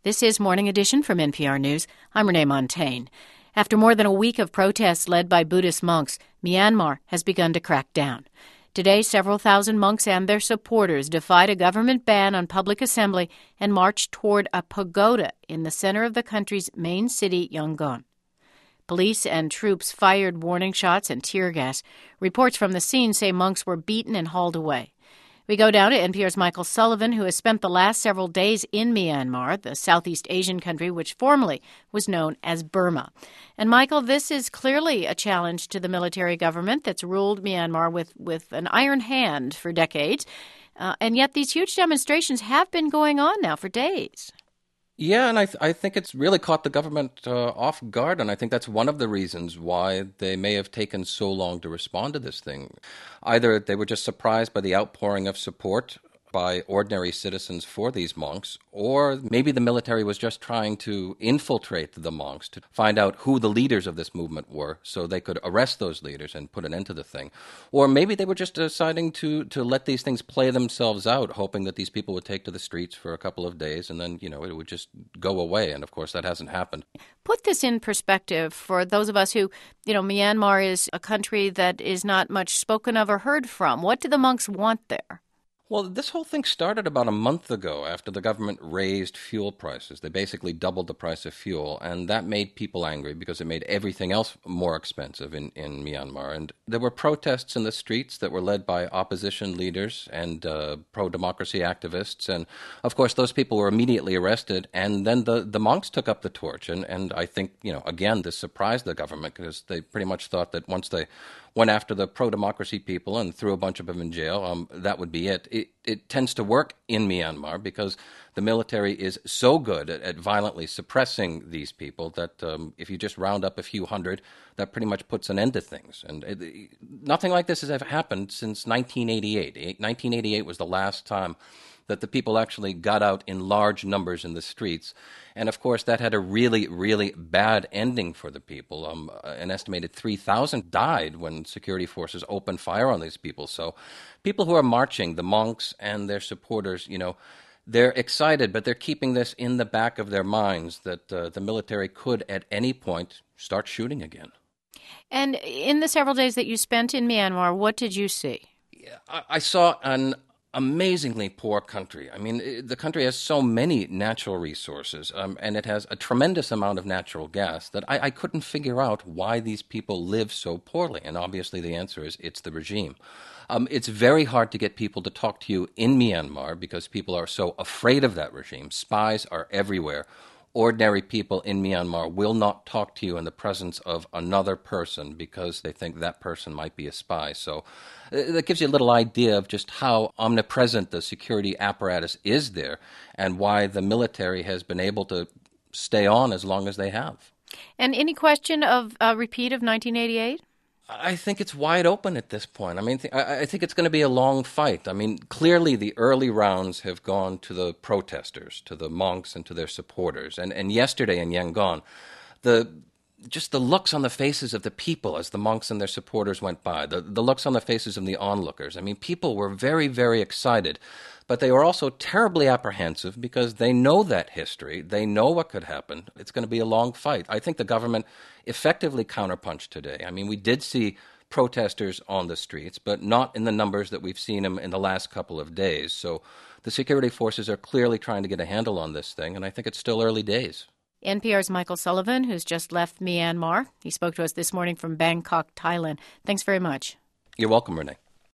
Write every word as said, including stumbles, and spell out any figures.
This is Morning Edition from N P R News. I'm Renee Montaigne. After more than a week of protests led by Buddhist monks, Myanmar has begun to crack down. Today, several thousand monks and their supporters defied a government ban on public assembly and marched toward a pagoda in the center of the country's main city, Yangon. Police and troops fired warning shots and tear gas. Reports from the scene say monks were beaten and hauled away. We go down to N P R's Michael Sullivan, who has spent the last several days in Myanmar, the Southeast Asian country which formerly was known as Burma. And, Michael, this is clearly a challenge to the military government that's ruled Myanmar with, with an iron hand for decades. Uh, and yet these huge demonstrations have been going on now for days. Yeah, and I, th- I think it's really caught the government uh, off guard, and I think that's one of the reasons why they may have taken so long to respond to this thing. Either they were just surprised by the outpouring of support by ordinary citizens for these monks, or maybe the military was just trying to infiltrate the monks to find out who the leaders of this movement were so they could arrest those leaders and put an end to the thing. Or maybe they were just deciding to, to let these things play themselves out, hoping that these people would take to the streets for a couple of days and then, you know, it would just go away. And of course, that hasn't happened. Put this in perspective for those of us who, you know, Myanmar is a country that is not much spoken of or heard from. What do the monks want there? Well, this whole thing started about a month ago after the government raised fuel prices. They basically doubled the price of fuel, and that made people angry because it made everything else more expensive in, in Myanmar. And there were protests in the streets that were led by opposition leaders and uh, pro-democracy activists. And, of course, those people were immediately arrested, and then the, the monks took up the torch. And, and I think, you know, again, this surprised the government because they pretty much thought that once they went after the pro-democracy people and threw a bunch of them in jail, um, that would be it. it. It tends to work in Myanmar because the military is so good at, at violently suppressing these people that um, if you just round up a few hundred, that pretty much puts an end to things. And it, it, nothing like this has ever happened since nineteen eighty-eight. nineteen eighty-eight was the last time that the people actually got out in large numbers in the streets. And, of course, that had a really, really bad ending for the people. Um, an estimated three thousand died when security forces opened fire on these people. So people who are marching, the monks and their supporters, you know, they're excited, but they're keeping this in the back of their minds that uh, the military could at any point start shooting again. And in the several days that you spent in Myanmar, what did you see? Yeah, I, I saw an amazingly poor country. I mean, the country has so many natural resources, um, and it has a tremendous amount of natural gas that I, I couldn't figure out why these people live so poorly. And obviously the answer is it's the regime. Um, it's very hard to get people to talk to you in Myanmar because people are so afraid of that regime. Spies are everywhere. Ordinary people in Myanmar will not talk to you in the presence of another person because they think that person might be a spy. So uh, that gives you a little idea of just how omnipresent the security apparatus is there and why the military has been able to stay on as long as they have. And any question of a repeat of nineteen eighty-eight? I think it's wide open at this point. I mean, th- I think it's going to be a long fight. I mean, clearly the early rounds have gone to the protesters, to the monks, and to their supporters. And and yesterday in Yangon, the just the looks on the faces of the people as the monks and their supporters went by, the, the looks on the faces of the onlookers. I mean, people were very, very excited, but they were also terribly apprehensive because they know that history. They know what could happen. It's going to be a long fight. I think the government effectively counterpunched today. I mean, we did see protesters on the streets, but not in the numbers that we've seen them in the last couple of days. So the security forces are clearly trying to get a handle on this thing, and I think it's still early days. N P R's Michael Sullivan, who's just left Myanmar. He spoke to us this morning from Bangkok, Thailand. Thanks very much. You're welcome, Renee.